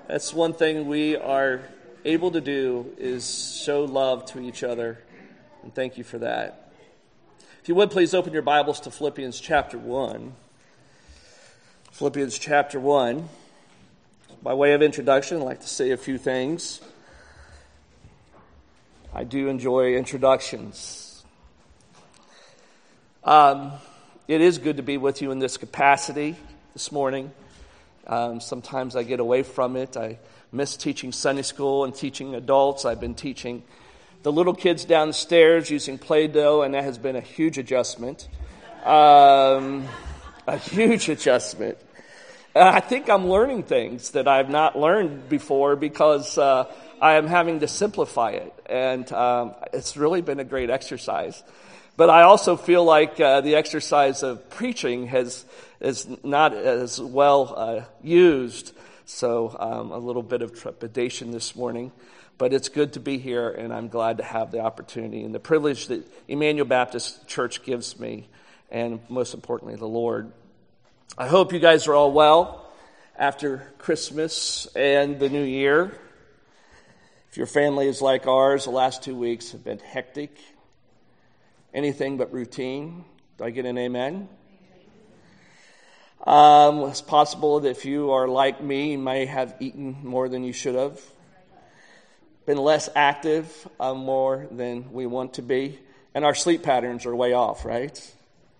That's one thing we are able to do is show love to each other. And thank you for that. If you would, please open your Bibles to Philippians chapter 1. Philippians chapter 1. By way of introduction, I'd like to say a few things. I do enjoy introductions. It is good to be with you in this capacity this morning. Sometimes I get away from it. I miss teaching Sunday school and teaching adults. I've been teaching the little kids downstairs using Play-Doh, and that has been a huge adjustment. A huge adjustment. I think I'm learning things that I've not learned before because I am having to simplify it, and it's really been a great exercise. But I also feel like the exercise of preaching is not as well used, so a little bit of trepidation this morning. But it's good to be here, and I'm glad to have the opportunity and the privilege that Emmanuel Baptist Church gives me, and most importantly, the Lord. I hope you guys are all well after Christmas and the New Year. If your family is like ours, the last 2 weeks have been hectic. Anything but routine. Do I get an amen? It's possible that if you are like me, you may have eaten more than you should have. Been less active, more than we want to be. And our sleep patterns are way off, right?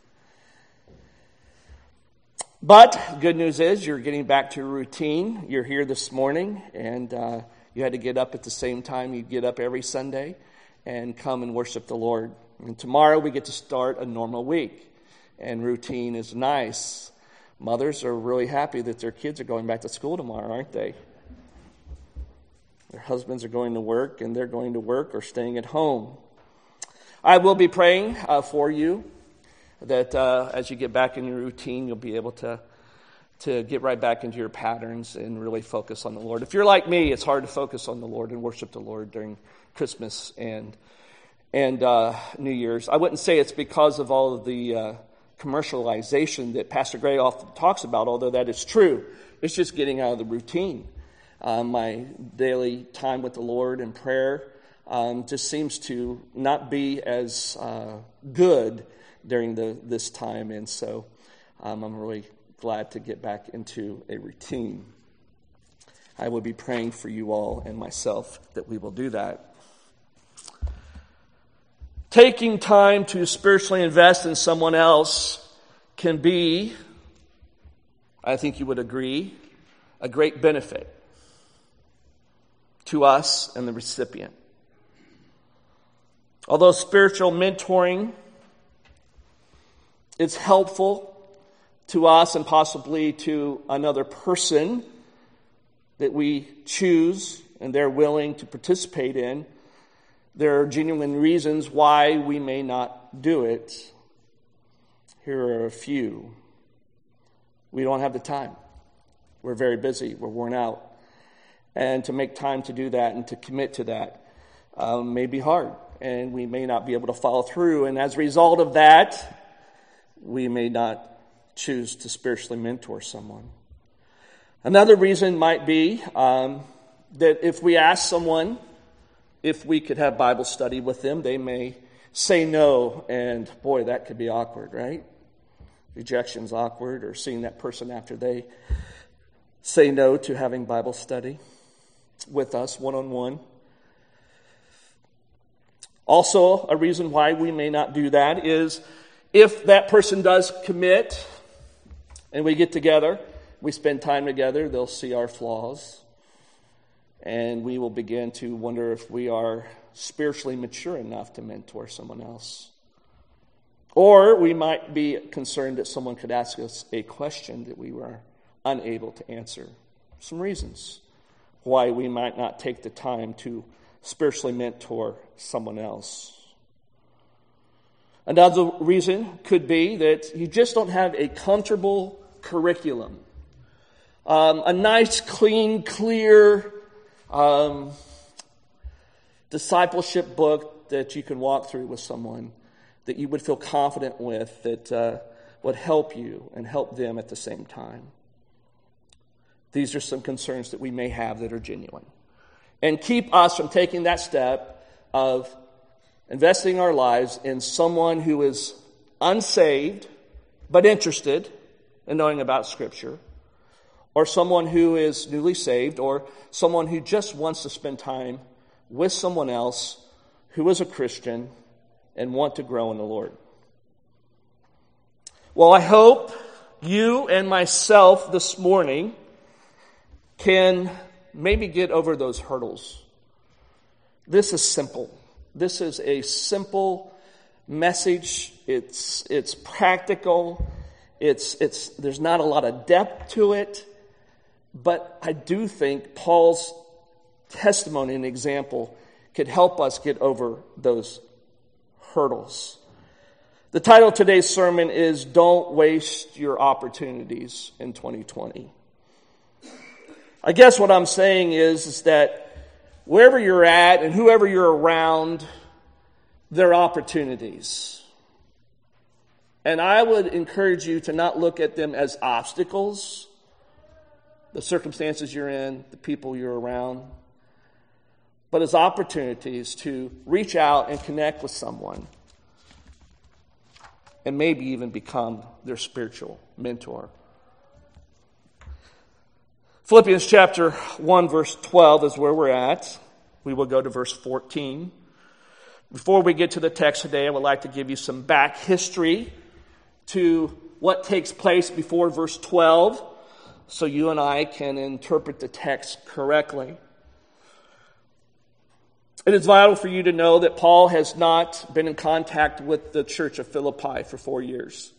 But good news is you're getting back to routine. You're here this morning, and you had to get up at the same time you get up every Sunday and come and worship the Lord. And tomorrow we get to start a normal week, and routine is nice. Mothers are really happy that their kids are going back to school tomorrow, aren't they? Their husbands are going to work, and they're going to work or staying at home. I will be praying for you that as you get back in your routine, you'll be able to get right back into your patterns and really focus on the Lord. If you're like me, it's hard to focus on the Lord and worship the Lord during Christmas and New Year's. I wouldn't say it's because of all of the commercialization that Pastor Gray often talks about, although that is true. It's just getting out of the routine. My daily time with the Lord and prayer just seems to not be as good during this time, and so I'm really glad to get back into a routine. I will be praying for you all and myself that we will do that. Taking time to spiritually invest in someone else can be, I think you would agree, a great benefit to us and the recipient. Although spiritual mentoring is helpful to us and possibly to another person that we choose and they're willing to participate in, there are genuine reasons why we may not do it. Here are a few. We don't have the time. We're very busy. We're worn out. And to make time to do that and to commit to that may be hard. And we may not be able to follow through. And as a result of that, we may not choose to spiritually mentor someone. Another reason might be that if we ask someone if we could have Bible study with them, they may say no, and boy, that could be awkward, right? Rejection's awkward, or seeing that person after they say no to having Bible study with us one-on-one. Also, a reason why we may not do that is if that person does commit and we get together, we spend time together, they'll see our flaws. And we will begin to wonder if we are spiritually mature enough to mentor someone else. Or we might be concerned that someone could ask us a question that we were unable to answer. Some reasons why we might not take the time to spiritually mentor someone else. Another reason could be that you just don't have a comfortable curriculum. A nice, clean, clear discipleship book that you can walk through with someone that you would feel confident with, that would help you and help them at the same time. these are some concerns that we may have that are genuine. And keep us from taking that step of investing our lives in someone who is unsaved but interested in knowing about Scripture, or someone who is newly saved, or someone who just wants to spend time with someone else who is a Christian and want to grow in the Lord. Well, I hope you and myself this morning can maybe get over those hurdles. This is simple. This is a simple message. It's practical. There's not a lot of depth to it, but I do think Paul's testimony and example could help us get over those hurdles. The title of today's sermon is Don't Waste Your Opportunities in 2020. I guess what I'm saying is that wherever you're at and whoever you're around, there are opportunities. And I would encourage you to not look at them as obstacles, the circumstances you're in, the people you're around, but as opportunities to reach out and connect with someone and maybe even become their spiritual mentor. Philippians chapter 1, verse 12 is where we're at. We will go to verse 14. Before we get to the text today, I would like to give you some back history to what takes place before verse 12, so you and I can interpret the text correctly. It is vital for you to know that Paul has not been in contact with the church of Philippi for 4 years.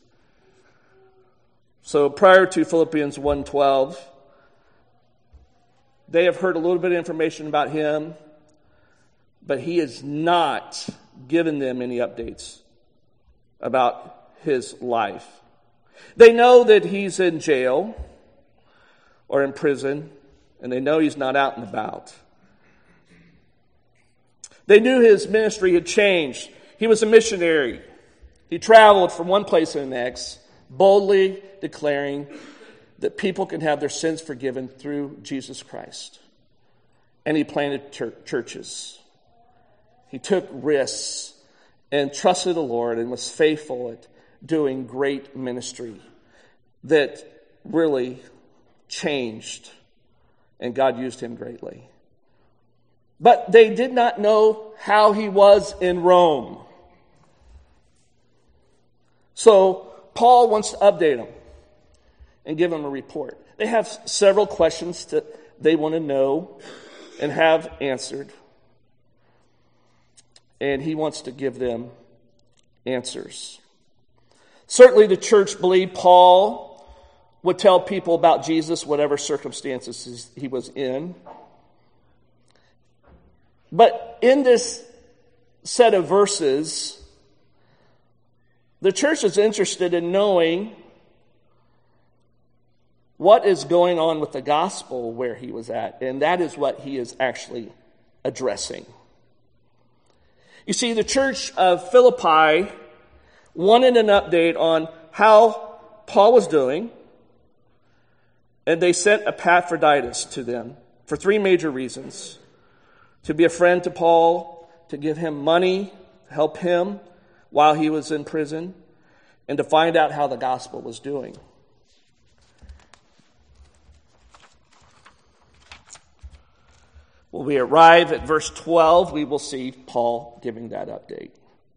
So prior to Philippians 1:12, they have heard a little bit of information about him, but he has not given them any updates about his life. They know that he's in jail or in prison, and they know he's not out and about. They knew his ministry had changed. He was a missionary. He traveled from one place to the next, boldly declaring that people can have their sins forgiven through Jesus Christ. And he planted churches. He took risks and trusted the Lord and was faithful at doing great ministry that really changed, and God used him greatly. But they did not know how he was in Rome. So Paul wants to update them and give them a report. They have several questions that they want to know and have answered. And he wants to give them answers. Certainly the church believed Paul would tell people about Jesus, whatever circumstances he was in. But in this set of verses, the church is interested in knowing what is going on with the gospel where he was at. And that is what he is actually addressing. You see, the church of Philippi wanted an update on how Paul was doing, and they sent Epaphroditus to them for 3 major reasons. To be a friend to Paul, to give him money, to help him while he was in prison, and to find out how the gospel was doing. When we arrive at verse 12, we will see Paul giving that update.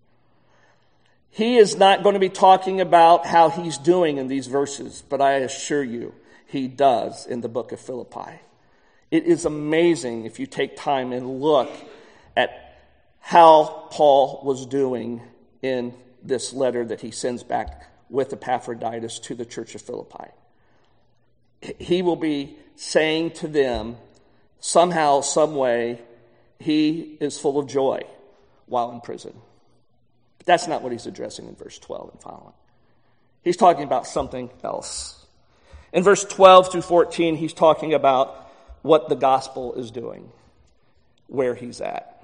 He is not going to be talking about how he's doing in these verses, but I assure you, he does in the book of Philippi. It is amazing if you take time and look at how Paul was doing in this letter that he sends back with Epaphroditus to the church of Philippi. He will be saying to them, somehow, some way, he is full of joy while in prison. But that's not what he's addressing in verse 12 and following. He's talking about something else. In verse 12 through 14, he's talking about what the gospel is doing, where he's at.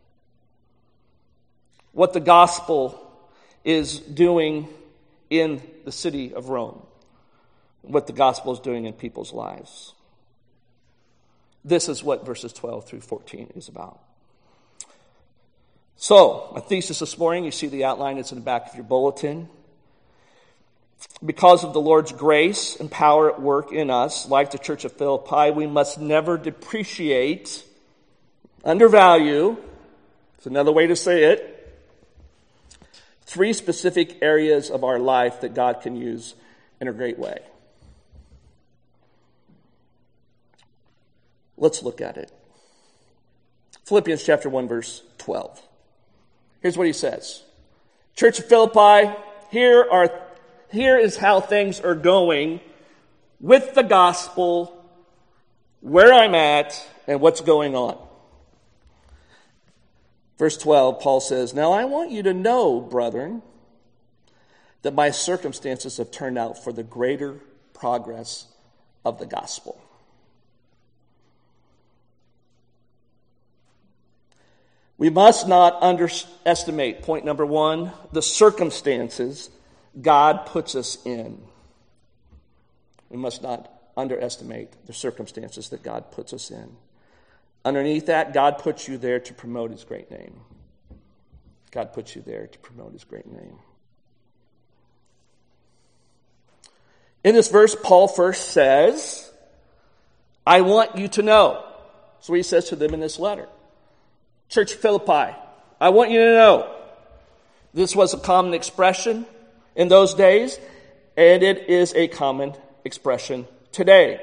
What the gospel is doing in the city of Rome. What the gospel is doing in people's lives. this is what verses 12 through 14 is about. So, my thesis this morning, you see the outline, it's in the back of your bulletin. Because of the Lord's grace and power at work in us, like the Church of Philippi, we must never depreciate, undervalue, it's another way to say it, 3 specific areas of our life that God can use in a great way. Let's look at it. Philippians chapter 1, verse 12. Here's what he says. Church of Philippi, here is how things are going with the gospel, where I'm at, and what's going on. Verse 12, Paul says, "Now I want you to know, brethren, that my circumstances have turned out for the greater progress of the gospel." We must not underestimate, point number 1, the circumstances God puts us in. We must not underestimate the circumstances that God puts us in. Underneath that, God puts you there to promote his great name. God puts you there to promote his great name. In this verse, Paul first says, I want you to know. That's what he says to them in this letter. Church of Philippi, I want you to know. This was a common expression in those days, and it is a common expression today.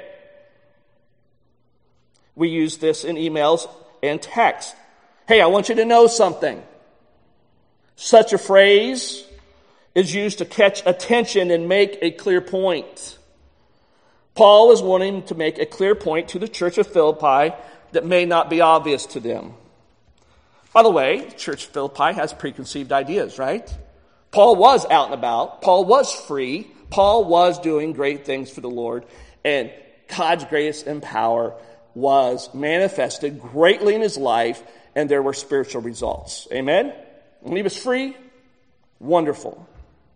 We use this in emails and text. Hey, I want you to know something. Such a phrase is used to catch attention and make a clear point. Paul is wanting to make a clear point to the church of Philippi that may not be obvious to them. By the way, the church of Philippi has preconceived ideas, right? Paul was out and about. Paul was free. Paul was doing great things for the Lord. And God's grace and power was manifested greatly in his life, and there were spiritual results. Amen? When he was free, wonderful.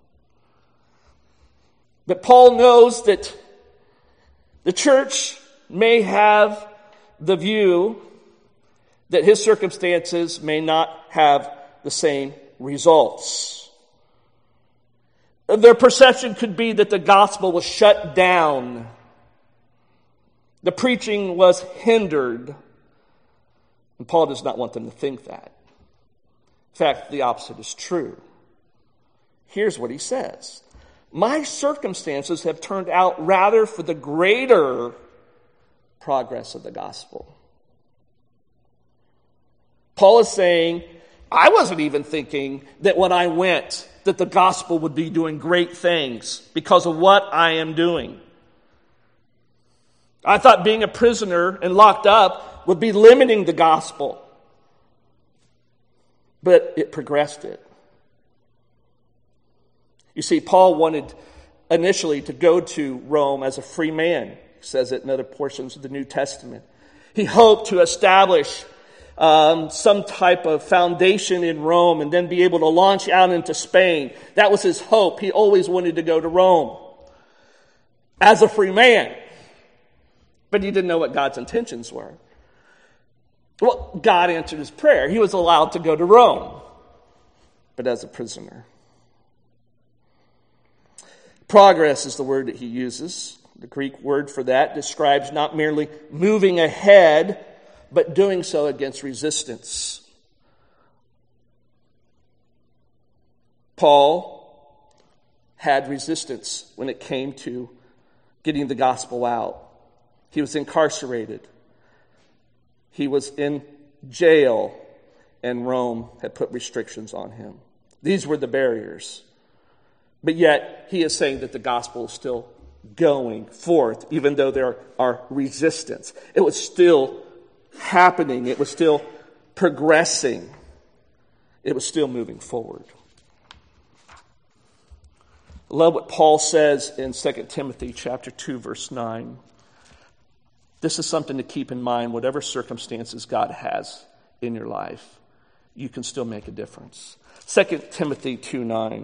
But Paul knows that the church may have the view that his circumstances may not have the same results. Their perception could be that the gospel was shut down. The preaching was hindered. And Paul does not want them to think that. In fact, the opposite is true. Here's what he says. My circumstances have turned out rather for the greater progress of the gospel. Paul is saying, I wasn't even thinking that when I went, that the gospel would be doing great things because of what I am doing. I thought being a prisoner and locked up would be limiting the gospel. But it progressed it. You see, Paul wanted initially to go to Rome as a free man. He says it in other portions of the New Testament. He hoped to establish some type of foundation in Rome and then be able to launch out into Spain. That was his hope. He always wanted to go to Rome as a free man. But he didn't know what God's intentions were. Well, God answered his prayer. He was allowed to go to Rome, but as a prisoner. Progress is the word that he uses. The Greek word for that describes not merely moving ahead, but doing so against resistance. Paul had resistance when it came to getting the gospel out. He was incarcerated. He was in jail, and Rome had put restrictions on him. These were the barriers. But yet, he is saying that the gospel is still going forth, even though there are resistance. It was still happening. It was still progressing. It was still moving forward. I love what Paul says in 2 Timothy chapter 2, verse 9. This is something to keep in mind. Whatever circumstances God has in your life, you can still make a difference. 2 Timothy 2:9.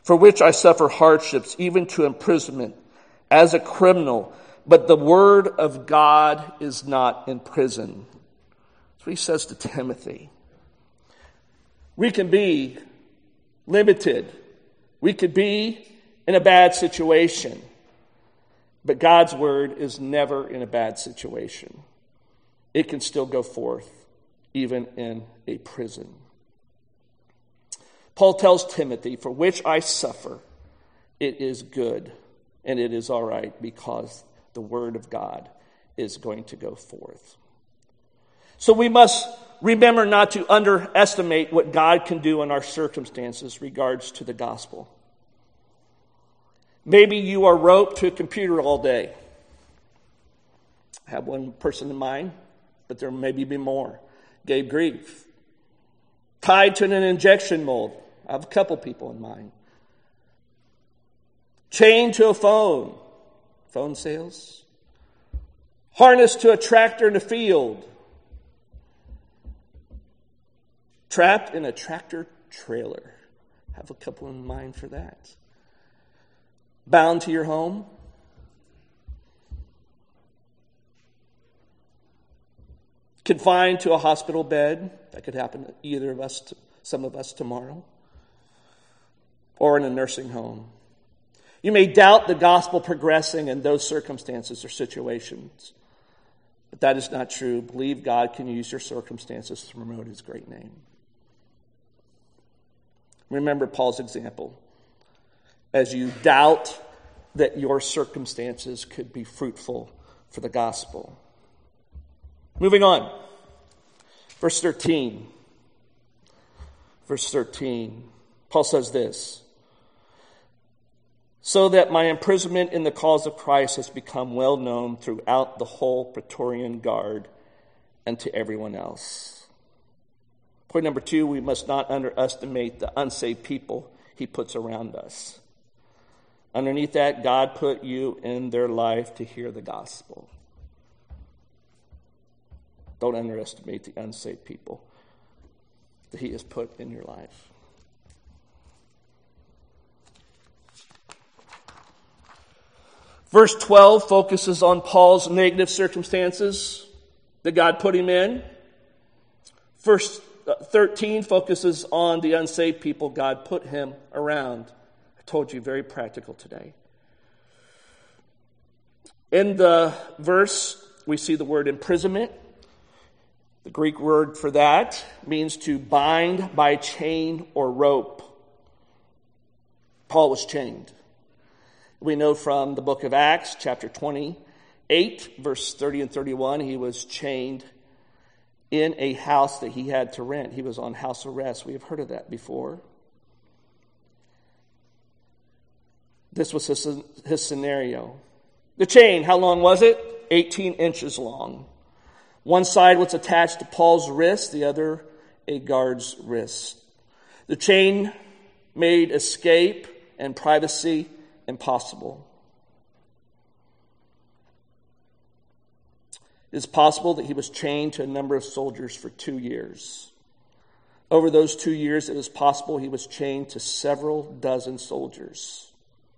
for which I suffer hardships, even to imprisonment, as a criminal. But the word of God is not in prison. That's what he says to Timothy. We can be limited. We could be in a bad situation. But God's word is never in a bad situation. It can still go forth, even in a prison. Paul tells Timothy, for which I suffer, it is good and it is all right, because the word of God is going to go forth. So we must remember not to underestimate what God can do in our circumstances regards to the gospel. Maybe you are roped to a computer all day. I have one person in mind, but there may be more. Gabe Grieve. Tied to an injection mold. I have a couple people in mind. Chained to a phone. Phone sales. Harnessed to a tractor in the field. Trapped in a tractor trailer. I have a couple in mind for that. Bound to your home. Confined to a hospital bed. That could happen to either of us, some of us tomorrow. Or in a nursing home. You may doubt the gospel progressing in those circumstances or situations. But that is not true. Believe God can use your circumstances to promote his great name. Remember Paul's example. As you doubt that your circumstances could be fruitful for the gospel. Moving on. Verse 13. Verse 13. Paul says this. So that my imprisonment in the cause of Christ has become well known throughout the whole Praetorian Guard and to everyone else. Point number 2, we must not underestimate the unsaved people he puts around us. Underneath that, God put you in their life to hear the gospel. Don't underestimate the unsaved people that he has put in your life. Verse 12 focuses on Paul's negative circumstances that God put him in. Verse 13 focuses on the unsaved people God put him around. I told you, very practical today. In the verse, we see the word imprisonment. The Greek word for that means to bind by chain or rope. Paul was chained. We know from the book of Acts, chapter 28, verse 30 and 31, he was chained in a house that he had to rent. He was on house arrest. We have heard of that before. This was his scenario. The chain, how long was it? 18 inches long. One side was attached to Paul's wrist, the other a guard's wrist. The chain made escape and privacy impossible. It is possible that he was chained to a number of soldiers for 2 years. Over those 2 years, it is possible he was chained to several dozen soldiers.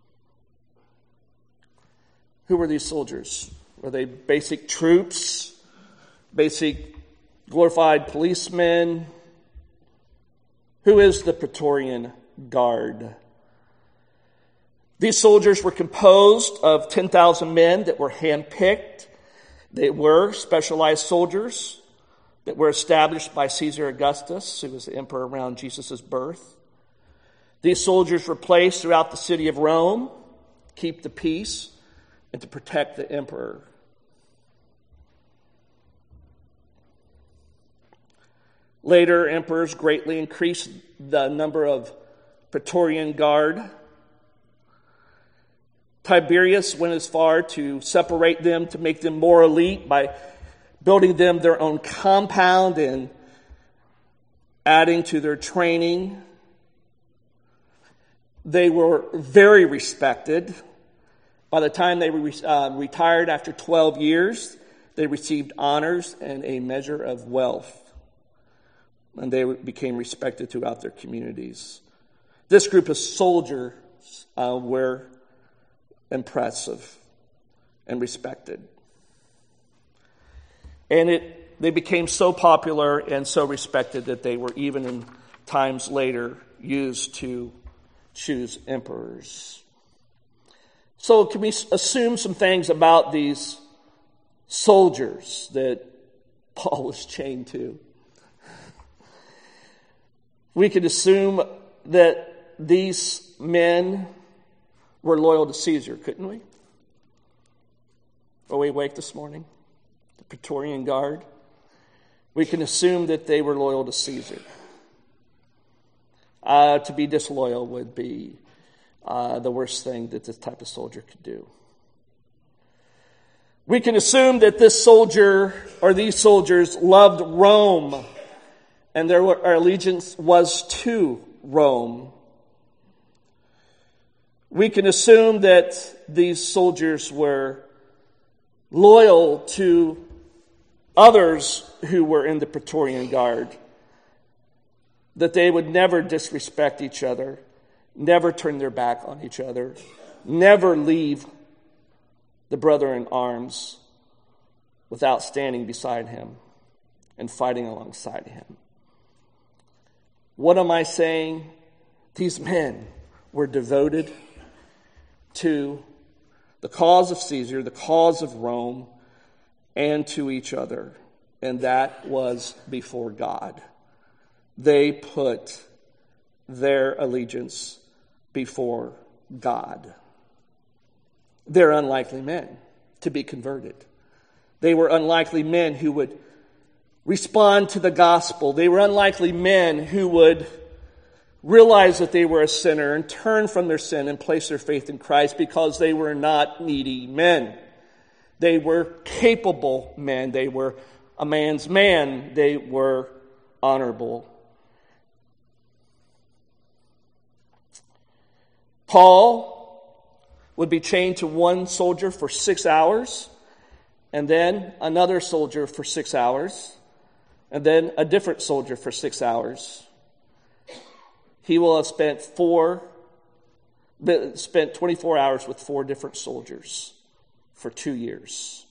Who were these soldiers? Were they basic troops? Basic glorified policemen? Who is the Praetorian Guard? These soldiers were composed of 10,000 men that were handpicked. They were specialized soldiers that were established by Caesar Augustus, who was the emperor around Jesus' birth. These soldiers were placed throughout the city of Rome, keep the peace, and to protect the emperor. Later, emperors greatly increased the number of Praetorian Guard. Tiberius went as far to separate them, to make them more elite by building them their own compound and adding to their training. They were very respected. By the time they retired after 12 years, they received honors and a measure of wealth. And they became respected throughout their communities. This group of soldiers were impressive and respected. And they became so popular and so respected that they were even in times later used to choose emperors. So can we assume some things about these soldiers that Paul was chained to? We could assume that these men were loyal to Caesar, couldn't we? Are we awake this morning? The Praetorian Guard. We can assume that they were loyal to Caesar. To be disloyal would be the worst thing that this type of soldier could do. We can assume that this soldier or these soldiers loved Rome, and their allegiance was to Rome. We can assume that these soldiers were loyal to others who were in the Praetorian Guard, that they would never disrespect each other, never turn their back on each other, never leave the brother in arms without standing beside him and fighting alongside him. What am I saying? These men were devoted to the cause of Caesar, the cause of Rome, and to each other. And that was before God. They put their allegiance before God. They're unlikely men to be converted. They were unlikely men who would respond to the gospel. They were unlikely men who would realize that they were a sinner and turn from their sin and place their faith in Christ, because they were not needy men. They were capable men. They were a man's man. They were honorable. Paul would be chained to one soldier for 6 hours, and then another soldier for 6 hours, and then a different soldier for 6 hours. He will have spent 24 hours with 4 different soldiers for 2 years.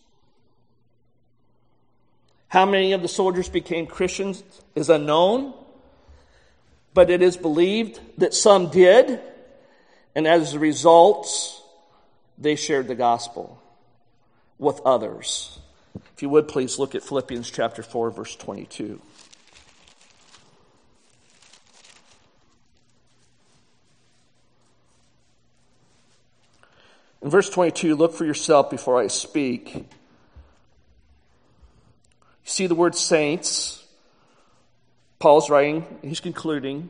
How many of the soldiers became Christians is unknown, but it is believed that some did, and as a result, they shared the gospel with others. If you would, please look at Philippians chapter 4, verse 22. In verse 22, look for yourself before I speak. You see the word saints. Paul's writing, he's concluding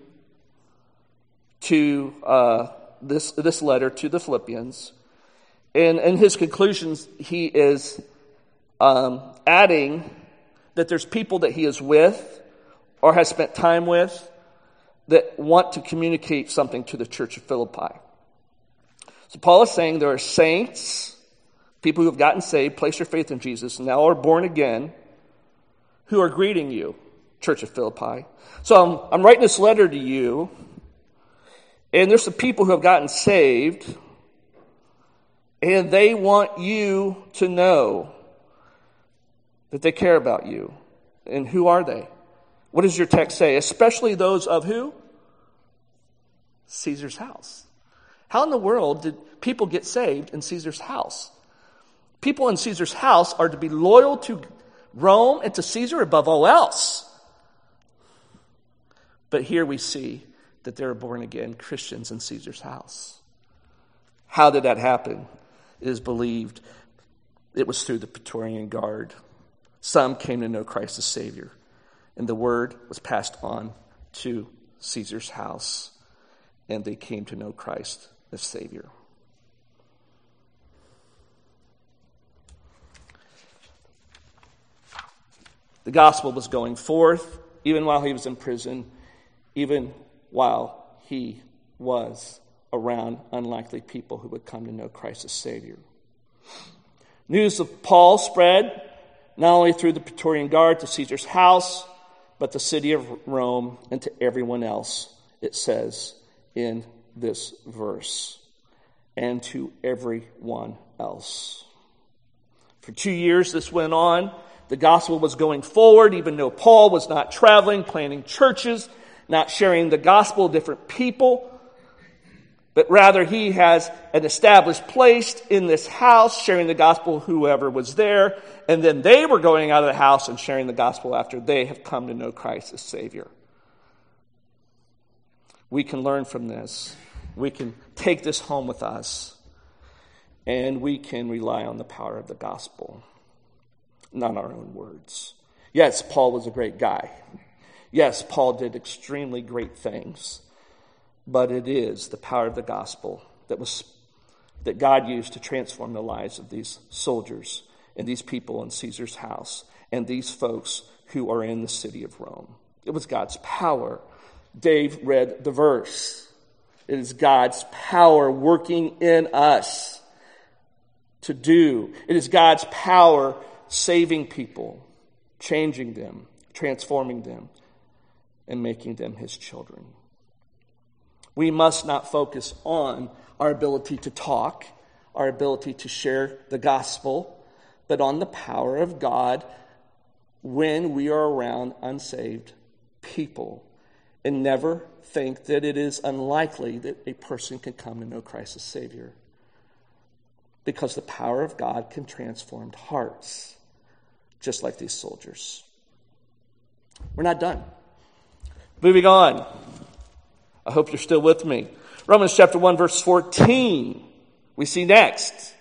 to this letter to the Philippians. And in his conclusions, he is adding that there's people that he is with or has spent time with that want to communicate something to the church of Philippi. So Paul is saying there are saints, people who have gotten saved, placed their faith in Jesus, and now are born again, who are greeting you, church of Philippi. So I'm writing this letter to you, and there's some people who have gotten saved, and they want you to know that they care about you. And who are they? What does your text say? Especially those of who? Caesar's house. How in the world did people get saved in Caesar's house? People in Caesar's house are to be loyal to Rome and to Caesar above all else. But here we see that there are born-again Christians in Caesar's house. How did that happen? It is believed it was through the Praetorian Guard. Some came to know Christ as Savior, and the word was passed on to Caesar's house, and they came to know Christ as Savior. The gospel was going forth even while he was in prison, even while he was around unlikely people who would come to know Christ as Savior. News of Paul spread not only through the Praetorian Guard to Caesar's house, but the city of Rome and to everyone else, it says in this verse, and to everyone else. For 2 years this went on. The gospel was going forward, even though Paul was not traveling, planting churches, not sharing the gospel with different people. But rather he has an established place in this house, sharing the gospel with whoever was there. And then they were going out of the house and sharing the gospel after they have come to know Christ as Savior. We can learn from this. We can take this home with us. And we can rely on the power of the gospel, not our own words. Yes, Paul was a great guy. Yes, Paul did extremely great things. But it is the power of the gospel that God used to transform the lives of these soldiers and these people in Caesar's house and these folks who are in the city of Rome. It was God's power. Dave read the verse. It is God's power working in us to do. It is God's power saving people, changing them, transforming them, and making them his children. We must not focus on our ability to talk, our ability to share the gospel, but on the power of God when we are around unsaved people. And never think that it is unlikely that a person can come to know Christ as Savior. Because the power of God can transform hearts, just like these soldiers. We're not done. Moving on. I hope you're still with me. Romans chapter 1, verse 14. We see next.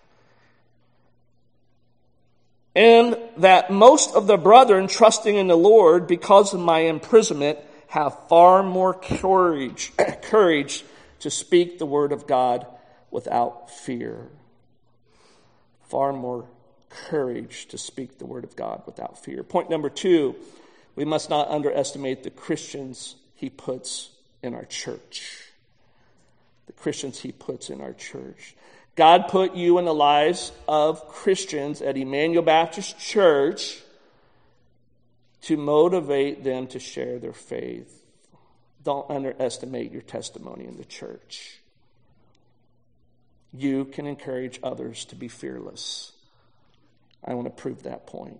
And that most of the brethren trusting in the Lord, because of my imprisonment, have far more courage to speak the word of God without fear. Far more courage to speak the word of God without fear. Point number 2, we must not underestimate the Christians he puts in our church. The Christians he puts in our church. God put you in the lives of Christians at Emmanuel Baptist Church to motivate them to share their faith. Don't underestimate your testimony in the church. You can encourage others to be fearless. I want to prove that point.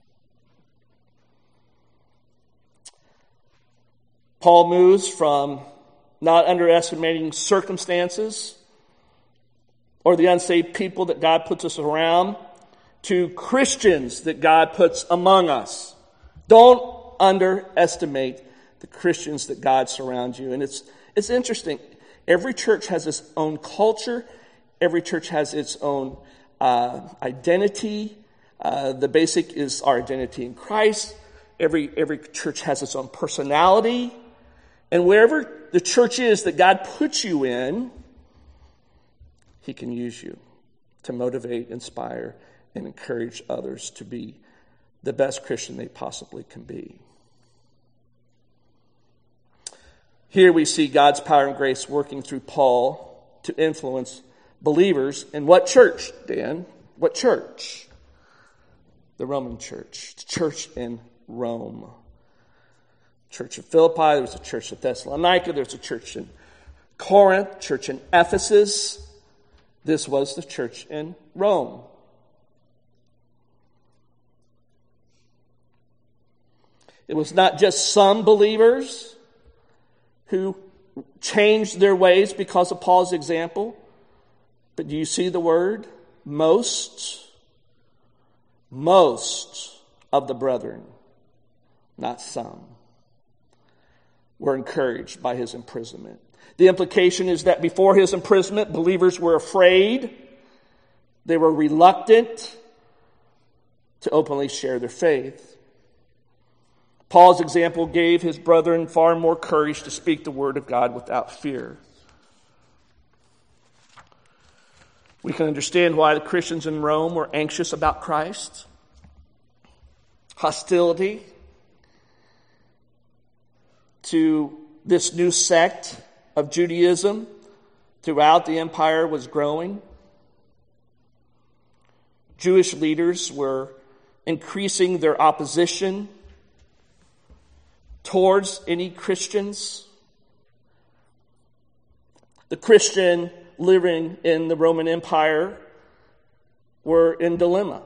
Paul moves from not underestimating circumstances or the unsaved people that God puts us around to Christians that God puts among us. Don't underestimate the Christians that God surrounds you. And it's interesting. Every church has its own culture. Every church has its own identity. The basic is our identity in Christ. Every church has its own personality. And wherever the church is that God puts you in, he can use you to motivate, inspire, and encourage others to be the best Christian they possibly can be. Here we see God's power and grace working through Paul to influence believers in what church, Dan? What church? The Roman church. The church in Rome. Church of Philippi, there was a church of Thessalonica, there's a church in Corinth, church in Ephesus. This was the church in Rome. It was not just some believers who changed their ways because of Paul's example, but do you see the word? Most of the brethren, not some, were encouraged by his imprisonment. The implication is that before his imprisonment, believers were afraid. They were reluctant to openly share their faith. Paul's example gave his brethren far more courage to speak the word of God without fear. We can understand why the Christians in Rome were anxious about Christ. Hostility to this new sect of Judaism throughout the empire was growing. Jewish leaders were increasing their opposition towards any Christians The Christian living in the Roman Empire were in dilemma.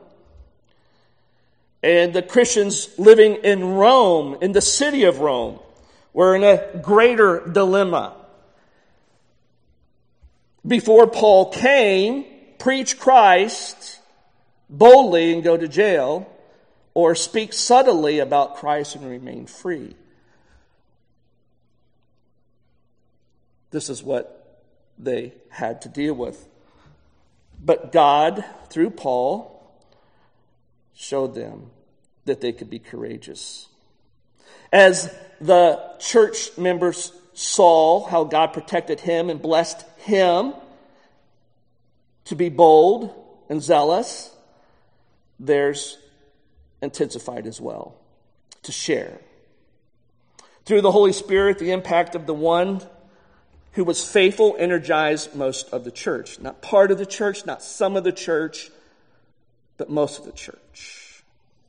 And the Christians living in Rome, in the city of Rome, were in a greater dilemma. Before Paul came, preach Christ boldly and go to jail, or speak subtly about Christ and remain free. This is what they had to deal with. But God, through Paul, showed them that they could be courageous. As the church members saw how God protected him and blessed him to be bold and zealous, theirs intensified as well, to share. Through the Holy Spirit, the impact of the one who was faithful energized most of the church. Not part of the church, not some of the church, but most of the church.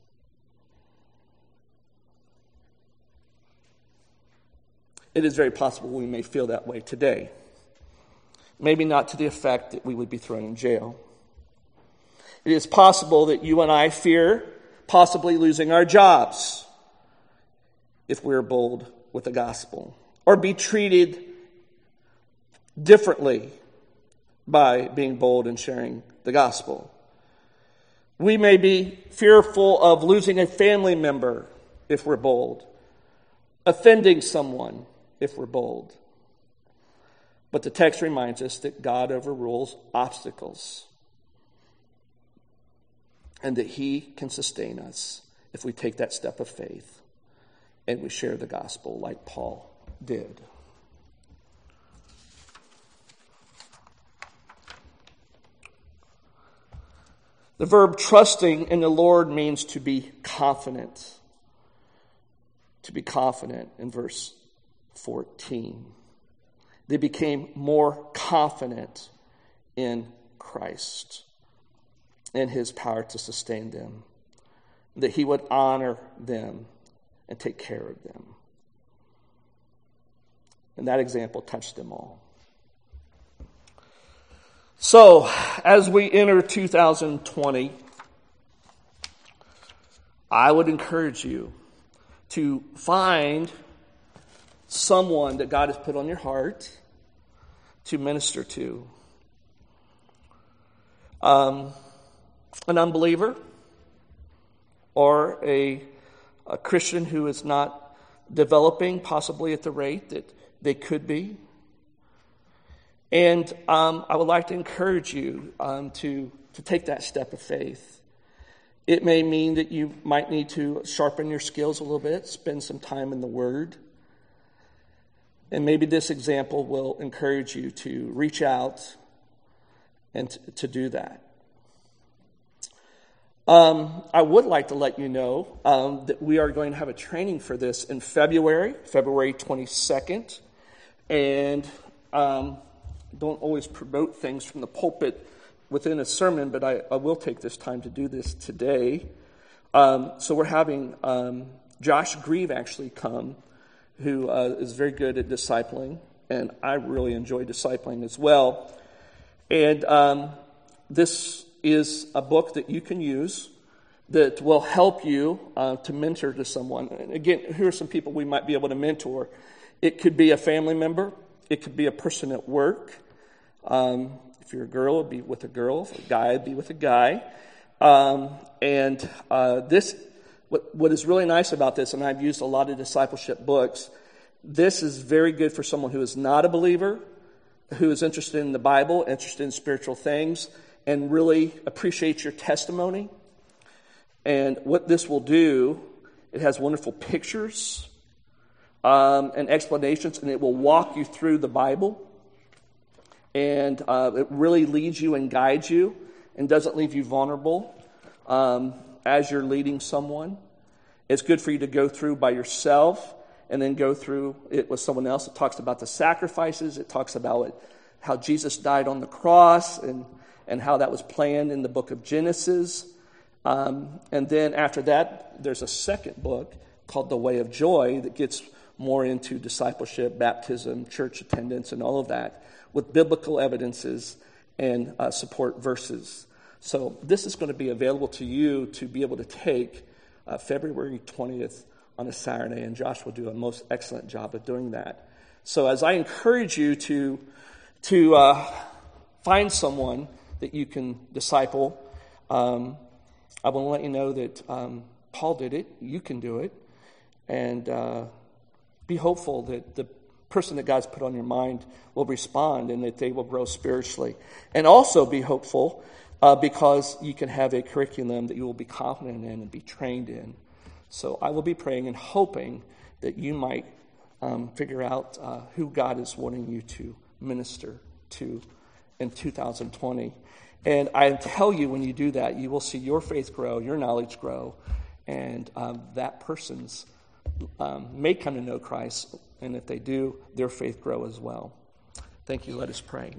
It is very possible we may feel that way today. Maybe not to the effect that we would be thrown in jail. It is possible that you and I fear possibly losing our jobs if we're bold with the gospel, or be treated differently by being bold and sharing the gospel. We may be fearful of losing a family member if we're bold, offending someone if we're bold. But the text reminds us that God overrules obstacles and that He can sustain us if we take that step of faith and we share the gospel like Paul did. The verb trusting in the Lord means to be confident. To be confident in verse 14. They became more confident in Christ and His power to sustain them, that He would honor them and take care of them. And that example touched them all. So, as we enter 2020, I would encourage you to find someone that God has put on your heart to minister to. An unbeliever or a Christian who is not developing possibly at the rate that they could be. And I would like to encourage you to take that step of faith. It may mean that you might need to sharpen your skills a little bit, spend some time in the Word. And maybe this example will encourage you to reach out and to do that. I would like to let you know that we are going to have a training for this in February 22nd. And don't always promote things from the pulpit within a sermon, but I will take this time to do this today. So we're having Josh Grieve actually come, who is very good at discipling, and I really enjoy discipling as well. And this is a book that you can use that will help you to mentor to someone. And again, here are some people we might be able to mentor. It could be a family member. It could be a person at work. If you're a girl, it'd be with a girl. If a guy, it'd be with a guy. What is really nice about this, and I've used a lot of discipleship books, this is very good for someone who is not a believer, who is interested in the Bible, interested in spiritual things, and really appreciates your testimony. And what this will do, it has wonderful pictures and explanations, and it will walk you through the Bible. And it really leads you and guides you and doesn't leave you vulnerable as you're leading someone. It's good for you to go through by yourself and then go through it with someone else. It talks about the sacrifices. It talks about how Jesus died on the cross and how that was planned in the book of Genesis. And then after that, there's a second book called The Way of Joy that gets more into discipleship, baptism, church attendance, and all of that with biblical evidences and support verses. So this is going to be available to you to be able to take February 20th on a Saturday, and Josh will do a most excellent job of doing that. So as I encourage you to find someone that you can disciple, I want to let you know that Paul did it. You can do it. And be hopeful that the person that God's put on your mind will respond and that they will grow spiritually. And also be hopeful because you can have a curriculum that you will be confident in and be trained in. So I will be praying and hoping that you might figure out who God is wanting you to minister to in 2020. And I tell you, when you do that, you will see your faith grow, your knowledge grow, and that person's may come to know Christ. And if they do, their faith grow as well. Thank you. Let us pray.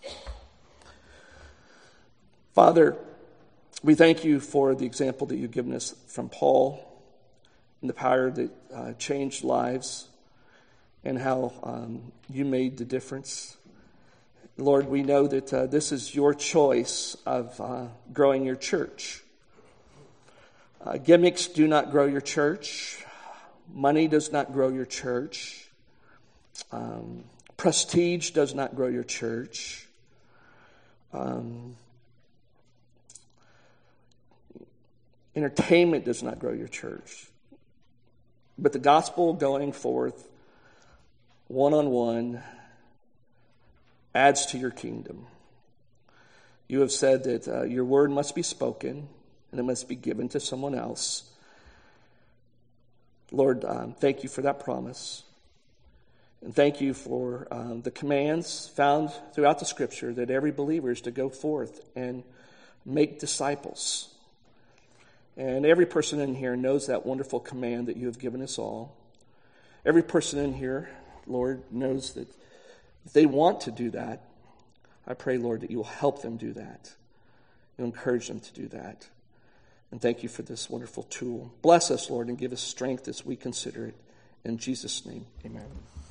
Father, we thank you for the example that you've given us from Paul and the power that changed lives and how you made the difference. Lord, we know that this is your choice of growing your church. Gimmicks do not grow your church. Money does not grow your church. Prestige does not grow your church. Entertainment does not grow your church. But the gospel going forth one-on-one adds to your kingdom. You have said that your word must be spoken and it must be given to someone else. Lord, thank you for that promise. And thank you for the commands found throughout the Scripture that every believer is to go forth and make disciples. And every person in here knows that wonderful command that you have given us all. Every person in here, Lord, knows that if they want to do that, I pray, Lord, that you will help them do that. You'll encourage them to do that. And thank you for this wonderful tool. Bless us, Lord, and give us strength as we consider it. In Jesus' name, amen.